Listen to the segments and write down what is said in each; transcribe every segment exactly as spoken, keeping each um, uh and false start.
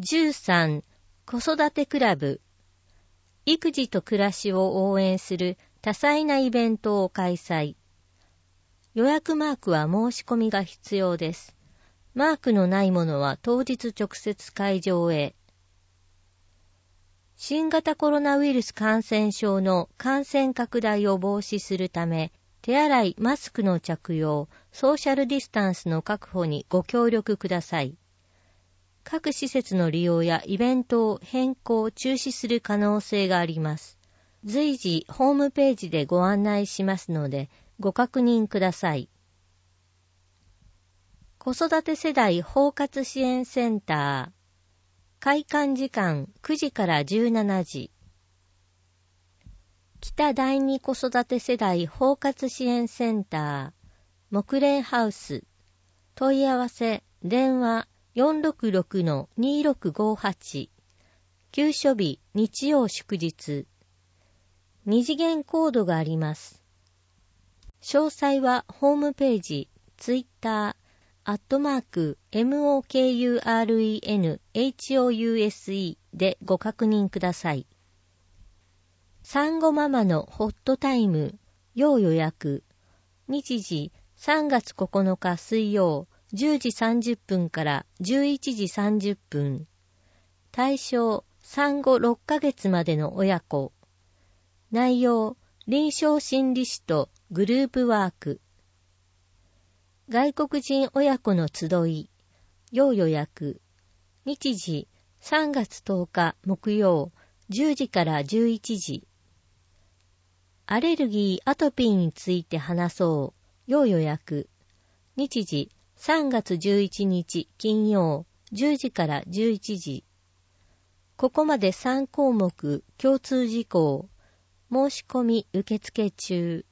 じゅうさん、子育てクラブ。育児と暮らしを応援する多彩なイベントを開催。予約マークは申し込みが必要です。マークのないものは当日直接会場へ。新型コロナウイルス感染症の感染拡大を防止するため、手洗い、マスクの着用、ソーシャルディスタンスの確保にご協力ください。各施設の利用やイベントを変更、中止する可能性があります。随時ホームページでご案内しますので、ご確認ください。子育て世代包括支援センター。開館時間くじからじゅうしちじ。北第二子育て世代包括支援センター。木蓮ハウス。問い合わせ、電話 よんろくろくのにろくごはち。休所日、日曜祝日。二次元コードがあります。詳細はホームページ、ツイッター、アットマーク、モクレンホウス でご確認ください。産後ママのホットタイム、要予約。日時、さんがつここのか水曜、じゅうじさんじゅっぷんからじゅういちじさんじゅっぷん。対象、産後ろっかげつまでの親子。内容、臨床心理士とグループワーク。外国人親子の集い。要予約。日時、さんがつとおか木曜、じゅうじからじゅういちじ。アレルギー・アトピーについて話そう。要予約。日時、さんがつじゅういちにち金曜、じゅうじからじゅういちじ。ここまでさんこうもく共通事項。申し込み受付中。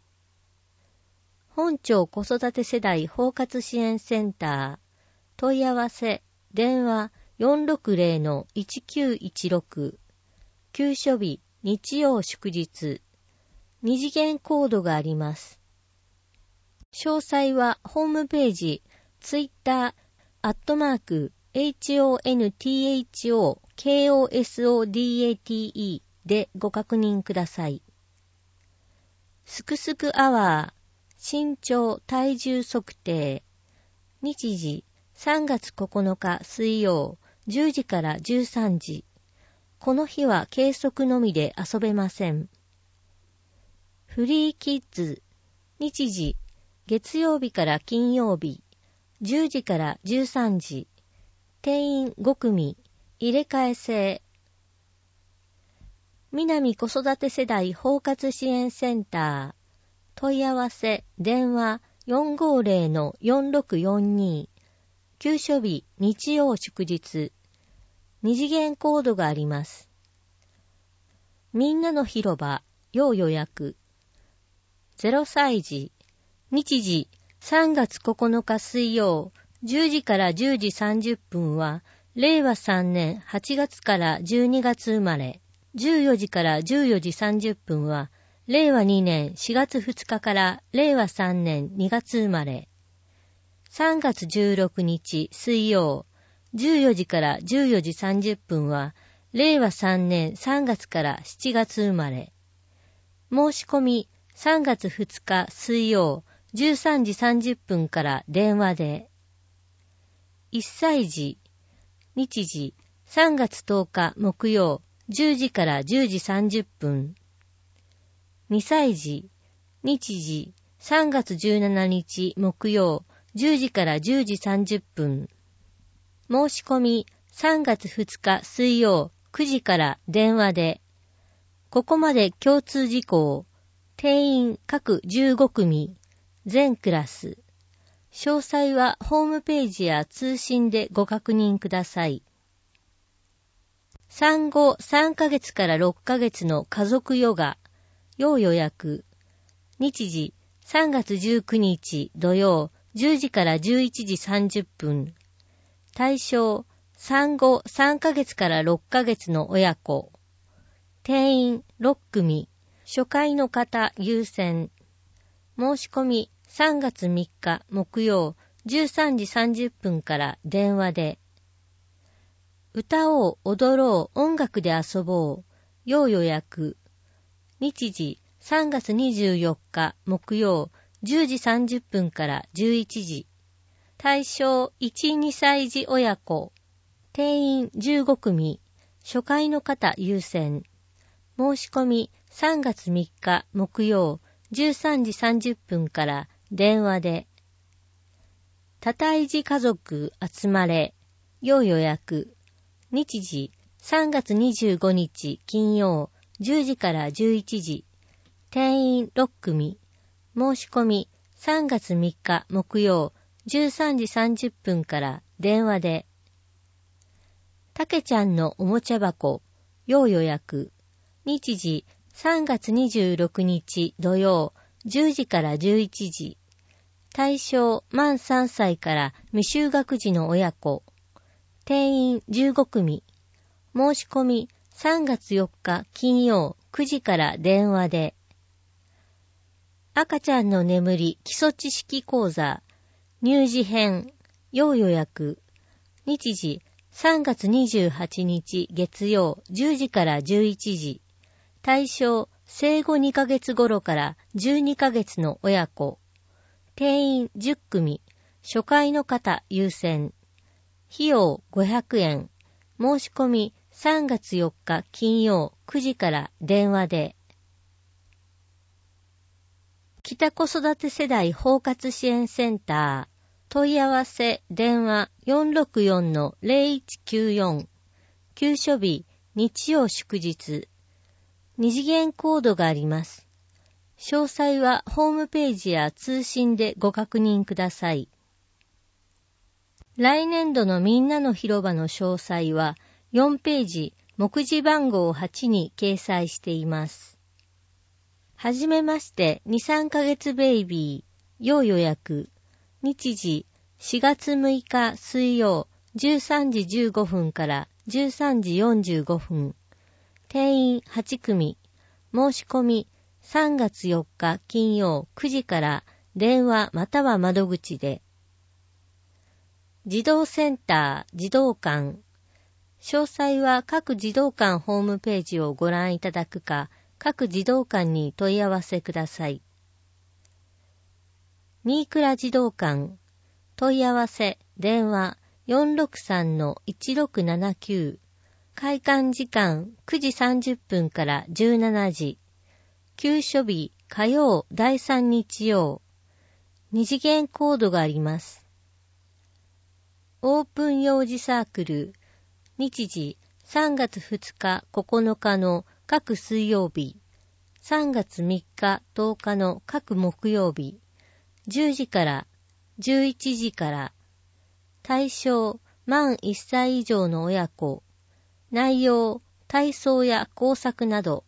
本庁子育て世代包括支援センター。問い合わせ、電話 よんろくぜろのいちきゅういちろく。休所日、日曜祝日。二次元コードがあります。詳細はホームページ、ツイッター、アットマーク、ホントコスでご確認ください。すくすくアワー、身長、体重測定。日時、さんがつここのか水曜、じゅうじからじゅうさんじ。この日は計測のみで遊べません。フリーキッズ。日時、月曜日から金曜日、じゅうじからじゅうさんじ。定員ごくみ、入れ替え制。南子育て世代包括支援センター。問い合わせ、電話 よんごぜろのよんろくよんに。休所日、日曜祝日。二次元コードがあります。みんなの広場、要予約。ゼロさいじ。日時、さんがつここのか水曜、じゅうじからじゅうじさんじゅっぷんは、れいわさんねんはちがつからじゅうにがつ生まれ、じゅうよじからじゅうよじさんじゅっぷんは、れいわにねんしがつふつかかられいわさんねんにがつ生まれ、さんがつじゅうろくにち水曜、じゅうよじからじゅうよじさんじゅっぷんは、れいわさんねんさんがつからしちがつ生まれ、申し込みさんがつふつか水曜、じゅうさんじさんじゅっぷんから電話で。いっさいじ。日時、さんがつとおか木曜、じゅうじからじゅうじさんじゅっぷん。にさいじ。日時、さんがつじゅうしちにち木曜、じゅうじからじゅうじさんじゅっぷん。申し込みさんがつふつか水曜、くじから電話で。ここまで共通事項。定員各じゅうごくみ。全クラス。詳細はホームページや通信でご確認ください。産後さんかげつからろっかげつの家族ヨガ。要予約。日時、さんがつじゅうくにち土曜、じゅうじからじゅういちじさんじゅっぷん。対象、産後さんかげつからろっかげつの親子。定員ろっくみ。初回の方優先。申し込みさんがつみっか木曜じゅうさんじさんじゅっぷんから電話で。 歌おう、踊ろう、音楽で遊ぼう。要予約。日時さんがつにじゅうよっか木曜じゅうじさんじゅっぷんからじゅういちじ。対象いち、にさい児親子。定員じゅうごくみ。初回の方優先。申し込みさんがつみっか木曜じゅうさんじさんじゅっぷんから電話で。多胎児家族集まれ。要予約。日時さんがつにじゅうごにち金曜じゅうじからじゅういちじ。定員ろっくみ。申し込みさんがつみっか木曜じゅうさんじさんじゅっぷんから電話で。たけちゃんのおもちゃ箱。要予約。日時さんがつにじゅうろくにち土曜じゅうじからじゅういちじ。対象満さんさいから未就学児の親子。定員じゅうごくみ。申し込みさんがつよっか金曜くじから電話で。赤ちゃんの眠り基礎知識講座乳児編。要予約。日時さんがつにじゅうはちにち月曜じゅうじからじゅういちじ。対象生後にかげつ頃からじゅうにかげつの親子。定員じゅっくみ。初回の方優先。費用ごひゃくえん。申し込みさんがつよっか金曜くじから電話で。北子育て世代包括支援センター。問い合わせ電話 よんろくよんのゼロいちきゅうよん。休所日日曜祝日。二次元コードがあります。詳細はホームページや通信でご確認ください。来年度のみんなの広場の詳細はよんページ目次番号はちに掲載しています。はじめましてに、さんかげつベイビー。要予約。日時しがつむいか水曜じゅうさんじじゅうごふんからじゅうさんじよんじゅうごふん。定員はちくみ。申し込みさんがつよっか金曜くじから電話または窓口で。児童センター児童館。詳細は各児童館ホームページをご覧いただくか、各児童館に問い合わせください。新倉児童館。問い合わせ電話 よんろくさんのいちろくななきゅう。開館時間くじさんじゅっぷんからじゅうしちじ。休所日火曜だいさん日曜。二次元コードがあります。オープン幼児サークル。日時さんがつふつかここのかの各水曜日。さんがつみっかとおかの各木曜日。じゅうじからじゅういちじから。対象満いっさい以上の親子。内容体操や工作など。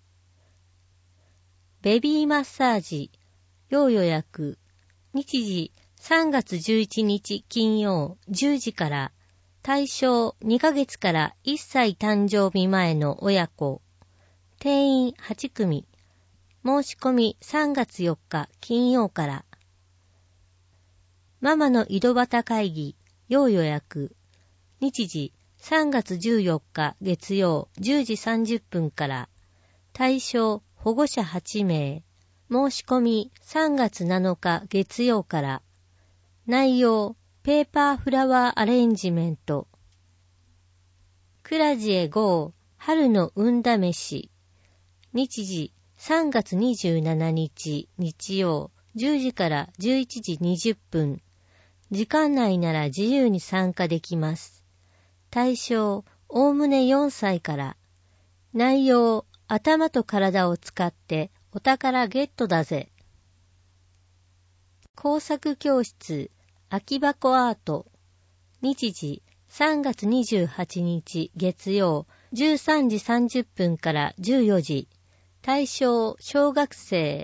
ベビーマッサージ。要予約。日時さんがつじゅういちにち金曜じゅうじから。対象にかげつからいっさい誕生日前の親子。定員はちくみ。申し込みさんがつよっか金曜から。ママの井戸端会議。要予約。日時さんがつじゅうよっか月曜じゅうじさんじゅっぷんから。対象保護者はちめい。申し込みさんがつなのか月曜から。内容ペーパーフラワーアレンジメント。クラジエゴー春の運試し。日時さんがつにじゅうしちにち日曜じゅうじからじゅういちじにじゅっぷん。時間内なら自由に参加できます。対象おおむねよんさいから。内容頭と体を使ってお宝ゲットだぜ。工作教室空き箱アート。日時さんがつにじゅうはちにち月曜じゅうさんじさんじゅっぷんからじゅうよじ。対象小学生。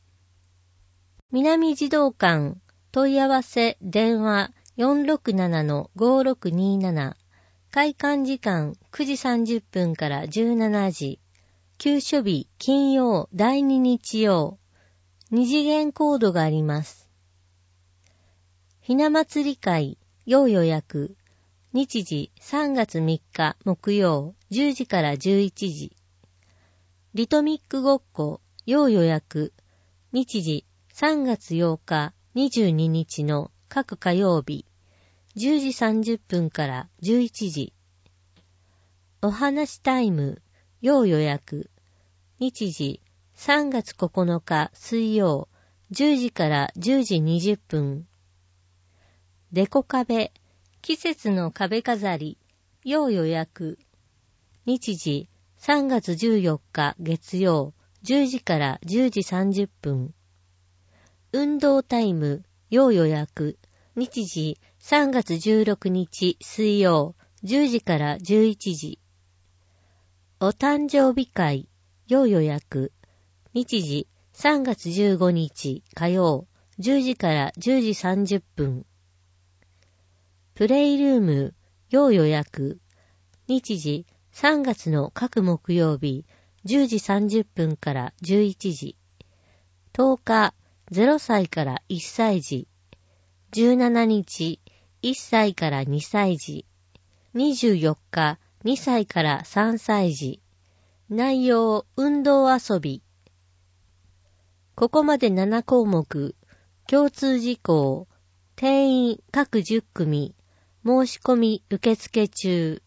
南児童館。問い合わせ電話 よんろくななのごろくになな。開館時間くじさんじゅっぷんからじゅうしちじ。休所日金曜だいに日曜。二次元コードがあります。ひな祭り会要予約。 日時さんがつみっか木曜じゅうじからじゅういちじ。リトミックごっこ要予約。日時さんがつようかにじゅうににちの各火曜日じゅうじさんじゅっぷんからじゅういちじ。お話タイム要予約。日時さんがつここのか水曜じゅうじからじゅうじにじゅっぷん。デコ壁季節の壁飾り要予約。日時さんがつじゅうよっか月曜じゅうじからじゅうじさんじゅっぷん。運動タイム要予約。日時さんがつじゅうろくにち水曜じゅうじからじゅういちじ。お誕生日会要予約。日時さんがつじゅうごにち火曜じゅうじからじゅうじさんじゅっぷん。プレイルーム要予約。日時さんがつの各木曜日じゅうじさんじゅっぷんからじゅういちじ。とおかゼロさいからいっさい児。じゅうしちにちいっさいからにさい児。にじゅうよっかにさいからさんさい児。内容運動遊び。ここまでななこうもく。共通事項。定員各じゅっくみ。申し込み受付中。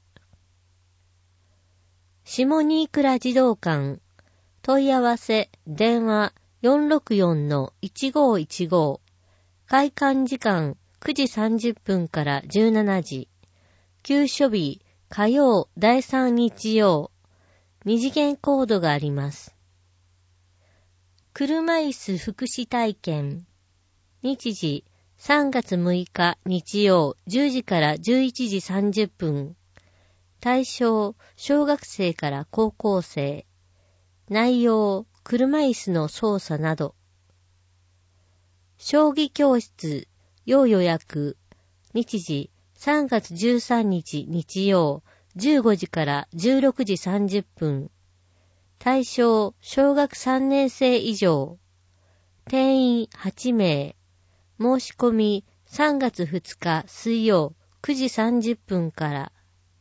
下新倉児童館。問い合わせ電話 よんろくよんのいちごいちご。開館時間くじさんじゅっぷんからじゅうしちじ。休所日火曜だいさん日曜。二次元コードがあります。車椅子福祉体験。日時さんがつむいか日曜じゅうじからじゅういちじさんじゅっぷん。対象小学生から高校生。内容車椅子の操作など。将棋教室要予約。日時さんがつじゅうさんにち日曜じゅうごじからじゅうろくじさんじゅっぷん。対象小学さんねんせい以上。定員はちめい。申し込みさんがつふつか水曜くじさんじゅっぷんから。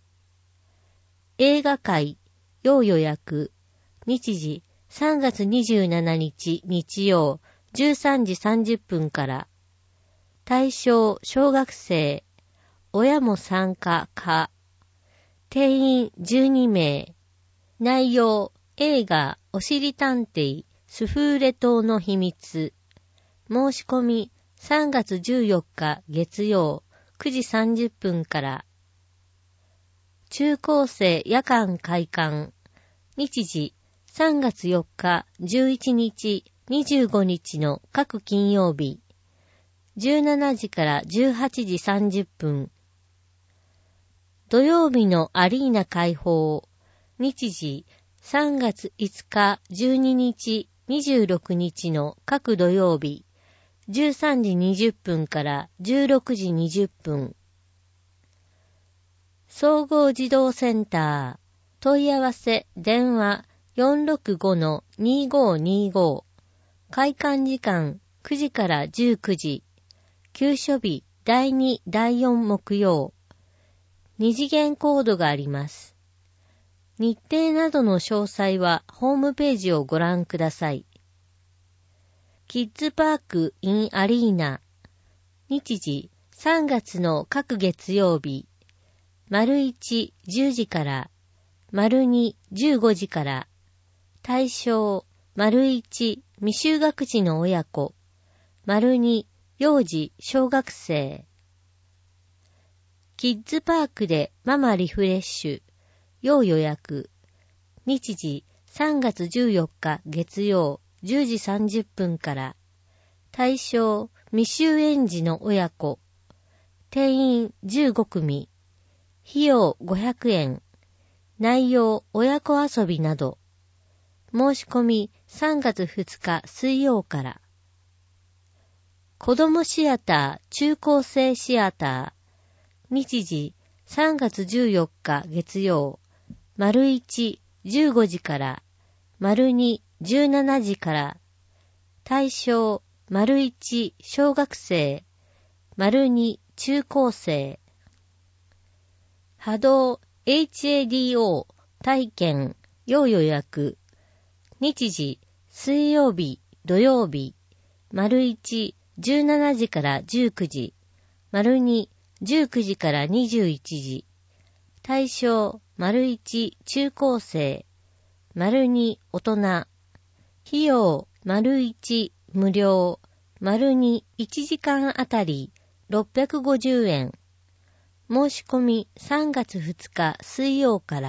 映画会要予約。日時さんがつにじゅうしちにち日曜じゅうさんじさんじゅっぷんから。対象小学生。親も参加か。定員じゅうにめい。内容映画おしりたんていスフーレ島の秘密。申し込みさんがつじゅうよっか月曜くじさんじゅっぷんから。中高生夜間開館。日時さんがつよっかじゅういちにちにじゅうごにちの各金曜日。じゅうしちじからじゅうはちじさんじゅっぷん。土曜日のアリーナ開放。日時さんがついつかじゅうににちにじゅうろくにちの各土曜日。じゅうさんじにじゅっぷんからじゅうろくじにじゅっぷん。総合児童センター。問い合わせ電話 よんろくごのにごにご。開館時間くじからじゅうくじ。休所日だいにだいよん木曜。二次元コードがあります。日程などの詳細はホームページをご覧ください。キッズパーク in アリーナ。日時さんがつの各月曜日。丸いち、じゅうじから。丸に、じゅうごじから。対象、丸いち、未就学児の親子。丸に、幼児、小学生。キッズパークでママリフレッシュ。要予約。日時さんがつじゅうよっか月曜じゅうじさんじゅっぷんから。対象未就園児の親子。定員じゅうごくみ。費用ごひゃくえん。内容親子遊びなど。申し込みさんがつふつか水曜から。子供シアター中高生シアター。日時さんがつじゅうよっか月曜。丸いち、じゅうごじから。丸に、じゅうしちじから。対象、丸いち、小学生。丸に、中高生。 波動 エイチエーディーオー 体験要予約。日時水曜日、土曜日。丸いち、じゅうしちじからじゅうくじ。丸に、じゅうくじからにじゅういちじ。対象丸いち、中高生。丸に、大人。費用丸いち、無料。丸に、いちじかんあたりろっぴゃくごじゅうえん。申し込みさんがつふつか水曜から。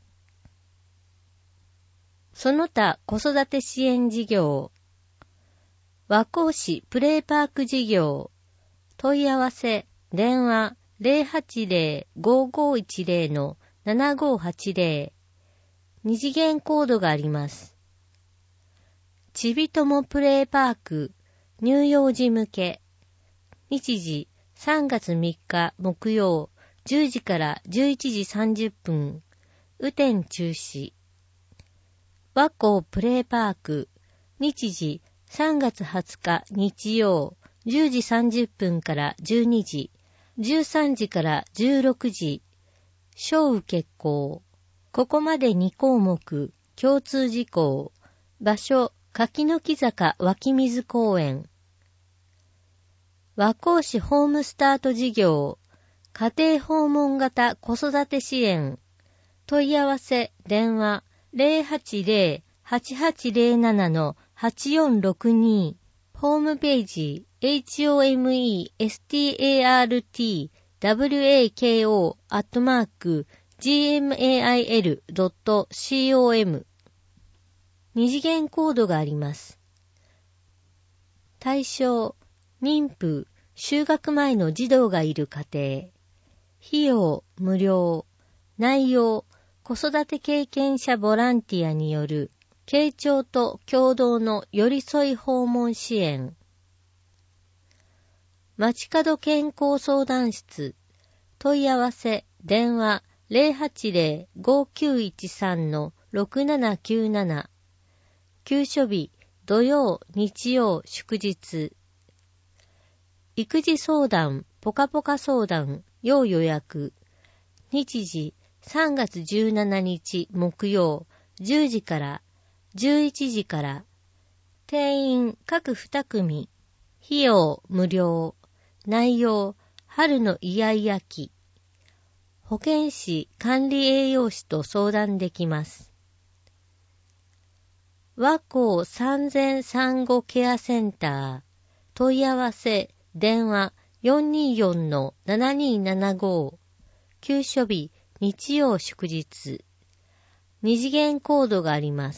その他子育て支援事業。和光市プレイパーク事業。問い合わせ、電話 ゼロはちゼロ ごーごーいちゼロ のななごーはちゼロ。二次元コードがあります。ちびともプレイパーク乳幼児向け。日時さんがつみっか木曜じゅうじからじゅういちじさんじゅっぷん。雨天中止。和光プレイパーク。日時さんがつはつか日曜じゅうじさんじゅっぷんからじゅうにじ。じゅうさんじからじゅうろくじ。小受結構。ここまでにこうもく。共通事項。場所、柿の木坂湧水公園。和光市ホームスタート事業。家庭訪問型子育て支援。問い合わせ、電話 ゼロはちゼロ はちはちゼロなな のはちよんろくに。ホームページ ホームスタートワコ アットマーク ジーエムエーアイエル ドット コム。二次元コードがあります。対象、妊婦、就学前の児童がいる家庭。費用、無料。内容、子育て経験者ボランティアによる、慶長と共同の寄り添い訪問支援。街角健康相談室。問い合わせ、電話 ゼロはちゼロ ごーきゅういちさん のろくななきゅうなな。休所日、土曜、日曜、祝日。育児相談、ぽかぽか相談、要予約。日時、さんがつじゅうしちにち木曜、じゅうじからじゅういちじから。定員各に組。費用無料。内容、春のイヤイヤ期。保健師、管理栄養士と相談できます。和光産前産後ケアセンター。問い合わせ、電話 よんにーよん のななにーななご。休所日、日曜祝日。二次元コードがあります。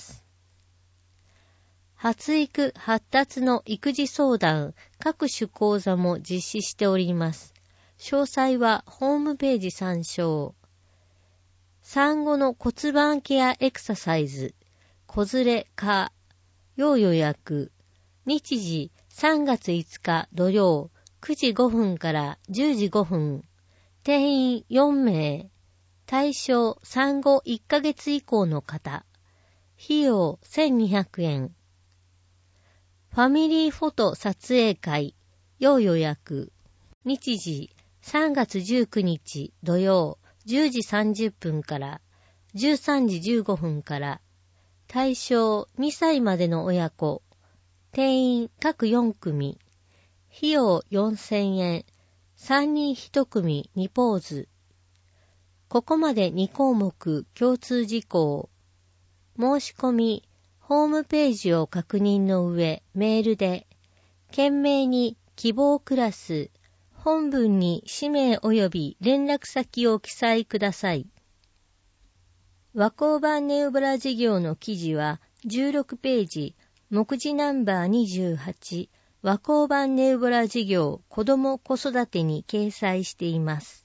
発育発達の育児相談、各種講座も実施しております。詳細はホームページ参照。産後の骨盤ケアエクササイズ、子連れか、要予約。日時さんがついつか土曜くじごふんからじゅうじごふん。定員よんめい。対象産後いっかげつ以降の方。費用せんにひゃくえん。ファミリーフォト撮影会。要予約。日時さんがつじゅうくにち土曜じゅうじさんじゅっぷんからじゅうさんじじゅうごふんから。対象にさいまでの親子。定員各よん組。費用よんせんえん。さんにんいち組にポーズ。ここまでにこうもく共通事項。申し込み、ホームページを確認の上、メールで、懸命に希望クラス、本文に氏名及び連絡先を記載ください。和光版ネウブラ事業の記事はじゅうろくページ、目次ナンバーにじゅうはち、和光版ネウブラ事業子ども子育てに掲載しています。